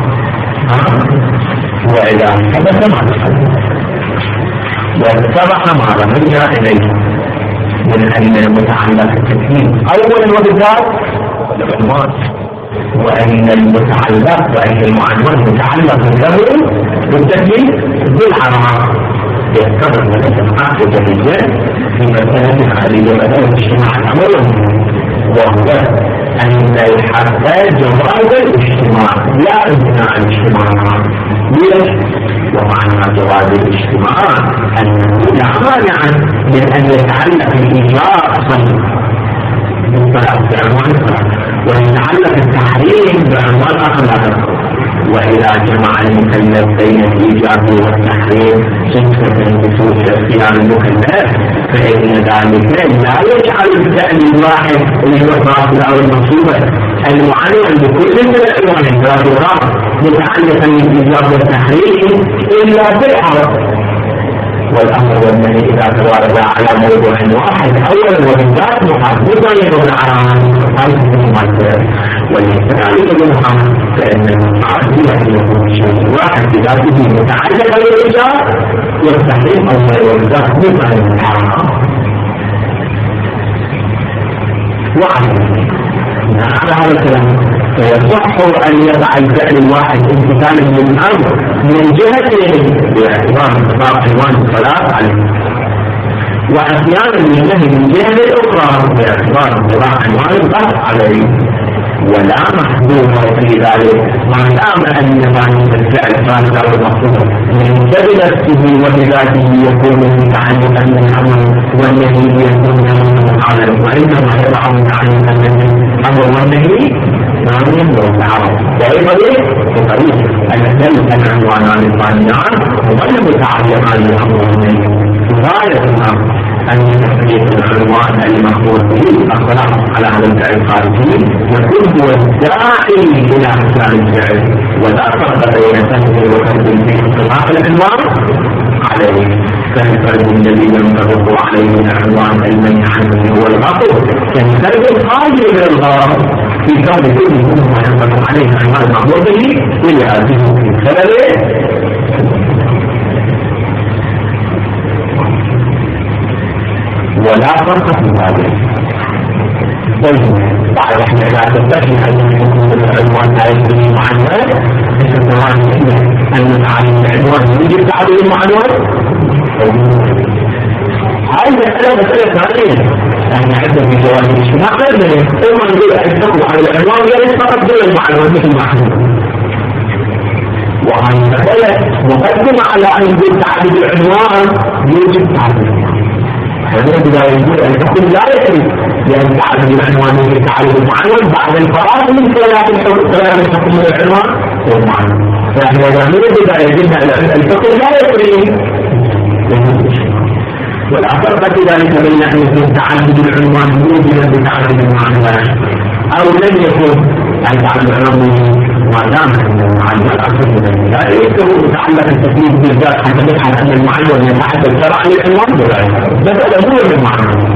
وإذا حدث ما تحدث واتبع ما رمينا إليه من أن المتعلق التكليف أولا وبالذات العنوان، وأن المتعلق وأن المعنون متعلق له بالتكليف بالحرام يذكر من الجماعة الجميلة في مسألة هذه مثلا اجتماع الأمر، وهو أن الحق جواز الاجتماع لا امتناع الاجتماع. ليش؟ ومعنى جواز الاجتماع أنه لا مانع من أن يتعلق الإيجاب صحيح بعنوان ويتعلق التحريم بعنوان آخر. وإذا جمع المكلف بين الإيجاب والتحريم صدفة بنصوص اختيار المكلف فإن ذلك لا يجعل الفعل الواحد اللي هو الباطل أو المنصوبة المعلم بكل من الألوان الظاهرة متعلقا بالإيجاب والتحريم إلا بالحرف. والأمر والنهي إذا توارد على موضوع واحد أولا وبالذات محددا يوم العرام هذا المؤثر، ولذلك المحرم فإن المتعدد يكون شيء واحد بذاته متعلقا بالإيجاب والتحريم أو غير ذلك مثل الحرام. وعلى على هذا الكلام فيصح أن يضع الفعل الواحد امتثالا للأمر من جهته باعتبار انطباق عنوان الصلاة عليه، وأحيانا للنهي من جهة أخرى باعتبار انطباق عنوان القهر عليه. ولا محدود في ذلك ما دام أن معنى الفعل كان له المقصود من بذلته وبذاته يكون متعلقا بالأمر والنهي يكون متعلقا وإنما يقع متعلقا بالأمر والنهي نعم والعرب وأيضا بطريق الذي كان عنوان عن الصانعان وغير متعلقا بالأمر والنهي غاية الأمر أن تفريق العنوان المخبور به الصلاة على هذا الفعل الخارجي يكون هو الداعي إلى إحسان الفعل ولا فرق بين فهم وفهم في انطلاق العنوان عليه كالفرد الذي ينطبق عليه العنوان المنهي عنه هو الغرض كالفرد الخارج من الغرض في كون كل منهما ينطبق عليه العنوان المخبور به ولهذه في سببه ولا فرق في ذلك بل بعد احنا اذا تبقى ان العنوان لا يجري معنوان العنوان ان العنوان يجب تعبير المعنوان هاي مسألة مسألة ثانية يعني عدة من جوانب الاجتماع غير ذلك اما نقول اتفقوا على العنوان يجب فقط دون المعنوان مثل ما احنا وهي مسألة مقدمة على ان نقول تعبير العنوان يجب تعبير المعنوان هذا بداية يقول أن الحكم لا يكفي لأن تعلم العنوان من التعلم المعنون بعد الفراغ من ثلاث الحكم من العنوان والمعنون فنحن إذا من البداية قلنا الحكم لا يكفي والآخر كذلك بين أن يكون تعلم العنوان موجبا بتعلم المعنون أو لم يكن أن تعلم العنوان ما دام أن المعنون أكثر من لا يكون متعلق التكليف بالذات حتى نفهم أن المعنون يتحدث شرعا للعنوان ولا مسألة هو المعنى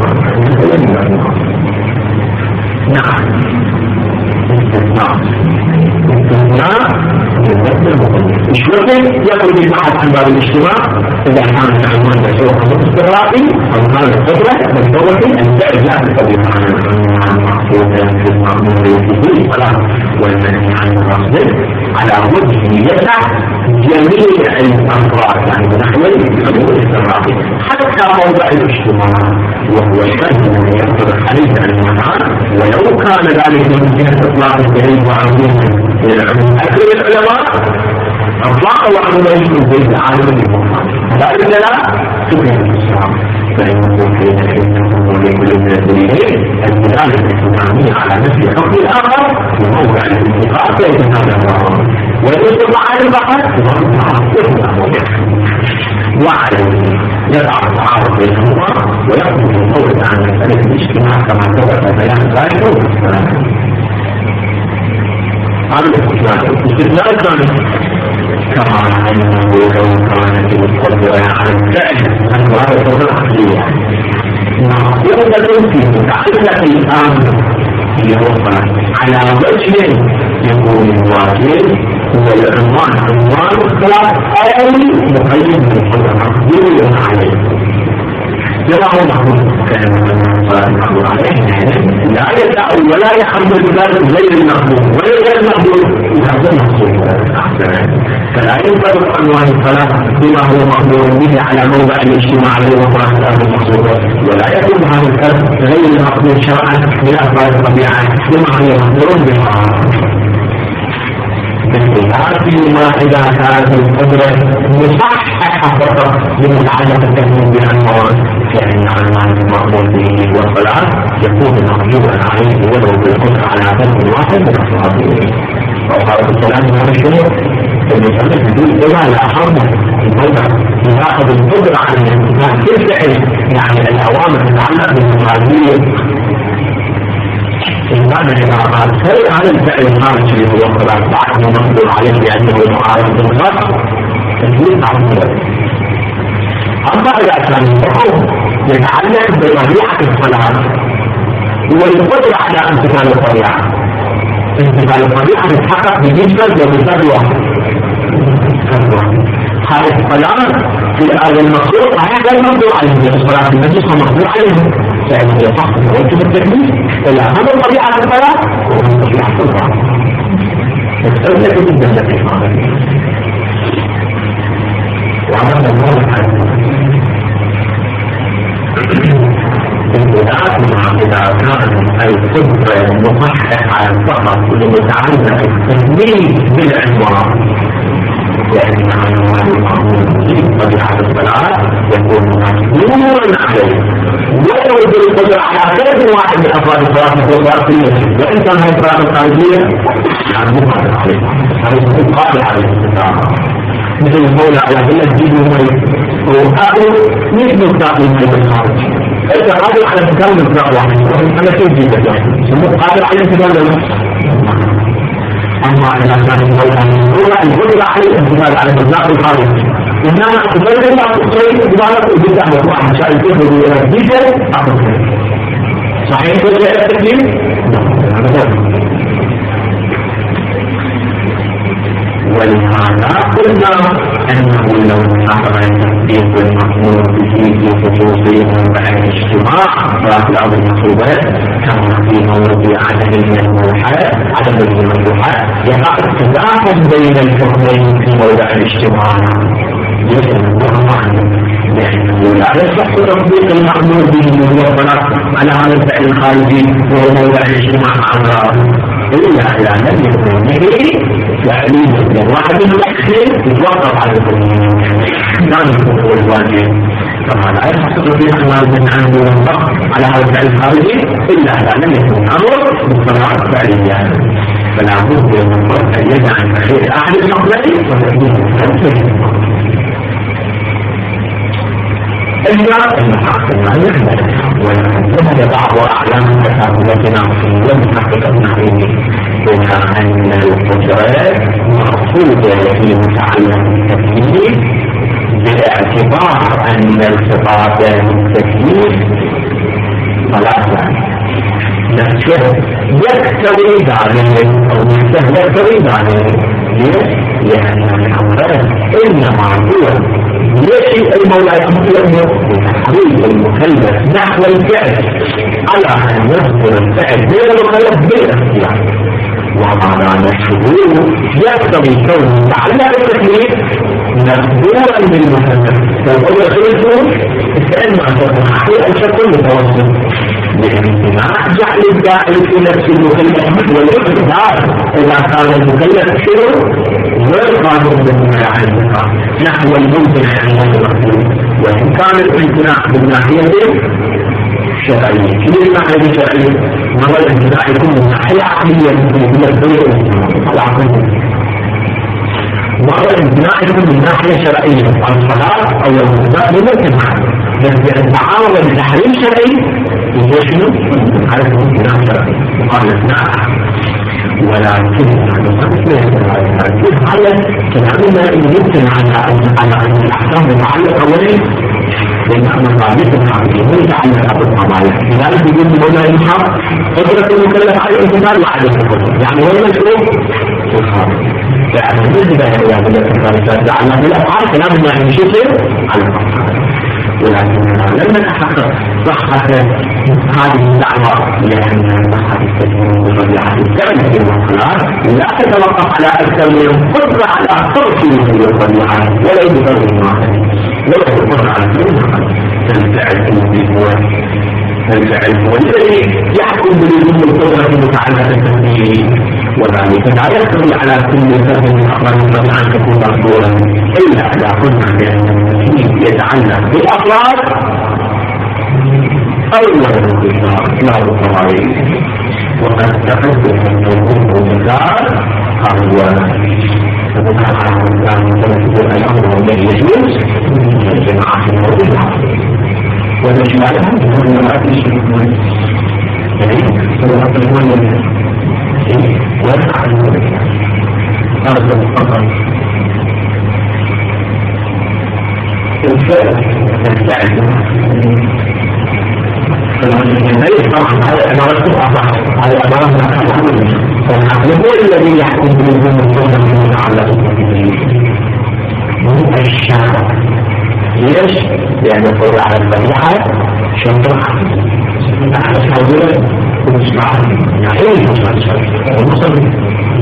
نعم استثناء استثناء الشرطي يخرج البحث عن باب الاجتماع إذا كان العنوان بسوء استقرائي أو كان القدرة بالدولة أن تعد لا تقدم عن المقصود في المأمور به الصلاة والمنهي عن الرصد على وجه يسع جميع الأمراض يعني نحو الأمور الاستقرائي حتى موضع الاجتماع وهو الفهم من يقدر عليه المعنى ولو كان ذلك من جهة إطلاق الدليل وعظيم أكثر العلماء أطلق وعظيم يكون زي العالم المفهوم ذلك لا تبين الإسلام فإنه حينئذ ولكل من الدليلين الدلالة الإسلامية على نفي حكم الآخر في موضع الانتقاء فيتنادى الله ويطلق على البحث وعليه يقع التعارض بينهما ويخرج المورد عن مسألة الاجتماع كما ثبت بيان ذلك والاستثناء. هذا الاستثناء الاستثناء الثاني كما أنه لو كانت القدرة على الفعل أن هذا القدرة عقلية يقدر يمكن تعرف الأمر يوصل على وجه يكون الواجب هو العنوان عنوان اختلاف أي مقيد بالقدرة مقدور عليه يضع محمود كان المحمود عليه لا يدعو ولا يحمل بذلك غير المحمود وغير المحمود يحمل المحمود فلا ينطبق عنوان الصلاة بما هو مأمور به على موضع الاجتماع بمفرد المحمود ولا يكون هذا الفرق غير المحمود شرعا من أفراد الطبيعة بما هي مأمور بها بالتالي ما إذا كانت القدرة مصححة فقط لمتعلق التهمين بعنوان يعني عنوان المأمور به والصلاة يكون مقدورا عليه ولو بالقدرة على فرد واحد من أصحابه وقال السلام هذا الشيء المسلم بدون إذا لا أحرم القدرة يأخذ القدرة على الانتفاع بالفعل يعني الأوامر المتعلقة بالمقادير إنسان إذا قال سيء على الفعل الخارجي هو الصلاة بعد ما مقدور عليه بأنه معارض بالغرب تجويز عن ذلك. أما إذا كان الحكم يتعلق بطبيعة الصلاة والقدرة على امتثال الطبيعة امتثال الطبيعة تتحقق بالنسبة لمثال واحد هذه الصلاة في الأرض المقصود هذا المقدور عليه الصلاة في المجلس ومقدور عليه فإنه يصح توجه التكليف إلى أهم طبيعة الصلاة وأهم طبيعة الصلاة فالسؤال جدا لك وعملنا المرة الآن ولكن إذا كان القدرة مصححة فقط لمتعلق التمييز بالعنوان، لأن عنوان المأمور في طبيعة الصلاة يكون مجبورا عليه، ولو بالقدرة على غير واحد من أفراد الصلاة الصلاة كلها، وإن كان هذه الصلاة الخارجية يعني مقابل عليه، هذا مقابل عليه الاستطاعة، مثل المولى على جل الدين الميت وهذا مش مصداق الميت الخارج، أنت قادر على انتقال مصداق واحد، أنا كيف جيت لك؟ قادر على انتقال المصداق. أما إذا كان المولى القدرة على الانتقال على مصداق الخارج، إنما أقبل الله أقبل بذلك وجد أحد واحد شاء يكون بذلك أقبل. صحيح كل هذا التكليف؟ ولهذا قلنا أنه لو حصل التطبيق المأمور به في خصوصية بعد اجتماع صلاة الأرض المطلوبات كما في موضوع عدد من الموضوعات عدد من الموضوعات يقع التداخل بين الحكمين في موضع الاجتماع، ليس مطلقا لأنه لا يصح تطبيق المأمور به مطلقا على هذا الفعل الخارجي وهو موضع الاجتماع مع الله إلا إذا لم يكن به تعليم واحد من الأحسن يتوقف على الكلمة لا يكون هو الواجب، كما لا يحصل في أمر من عنده والضغط على هذا الفعل الخارجي إلا إذا لم يكن أمر بالصلاة فعليا، فلا بد من المرء أن يدع الخير أحد الأقلين ويكون خمسة إلا المحق ما يحمل. ولكن بعض أعلام تساؤلاتنا في حقيقة بما أن القدرات مقصودة في متعلق التكليف باعتبار أن الخطاب التكليف ثلاثة نفسه يكتوي ذلك أو نفسه يكتوي ذلك. ليش؟ لأن الأمرين إنما هو ليش المولى يأمر بتحريض المكلف نحو الفعل على أن يصدر الفعل غير المكلف بالاختيار، ومعنى الشهور يقتضي كون متعلق بالتكليف مقدورا بالمكلف، فهو يقول الفعل مع تكون الشكل متوسط لامتناع جعل الداعي في نفس المكلف والاقتدار إذا كان المكلف شنو غير قادر بالمنع عن الزكاة نحو الممكن عن المقدور، وإن كان الامتناع بالناحية الشرعية. شنو الناحية الشرعية؟ نظر الامتناع يكون من ناحية عقلية مثل الدولة العقلية، نظر الامتناع يكون من ناحية شرعية الصلاة أو الوضوء ممكن معه، بس التعارض بالتحريم الشرعي يقول شنو؟ على الامتناع شرعي وقال الامتناع، ولكن هذا كلامنا يمكن على على ان الاحكام المتعلقه وليس لان امر ثابت عقلي يتعلق بالقضايا، لذلك يقول هنا يحق قدره المكلف على الانتقال وعدم القدره، يعني هو المسؤول في الخارج، يعني بالنسبه الى الى على الافعال كلامنا يعني شو يصير على الافعال، ولكننا لم نتحقق صحة هذه الدعوة لأن صحة التجميل بطبيعة الزمن في المصلات لا تتوقف على أكثر من القدرة على تركه في الطبيعة ولا يبقى واحد ولا القدرة على كل الفعل الذي هو الفعل هو الذي يحكم بلزوم القدرة المتعلقة به، وذلك لا يقتضي على كل فرد من أفراد الطبيعة أن تكون مقبولا إلا إذا قلنا بأن التكليف يتعلق بالأفراد أو الانتشار لا بالقضايا، وقد تقدم أن الانتشار هو فبناء على الأمر الذي يجوز من الجماعة الموجودة والإجماع من المرأة ويفعل هذا فقط الفعل الفعل هذا أمارة أصح هذا أمارة فالعقل هو الذي يحكم بلزوم القدرة المتعلقة بالتكليف مو الشارع. ليش؟ لأن القدرة على الطبيعة شرط نحن نحاول ونسمع يعني ايه المصدر؟ المصدر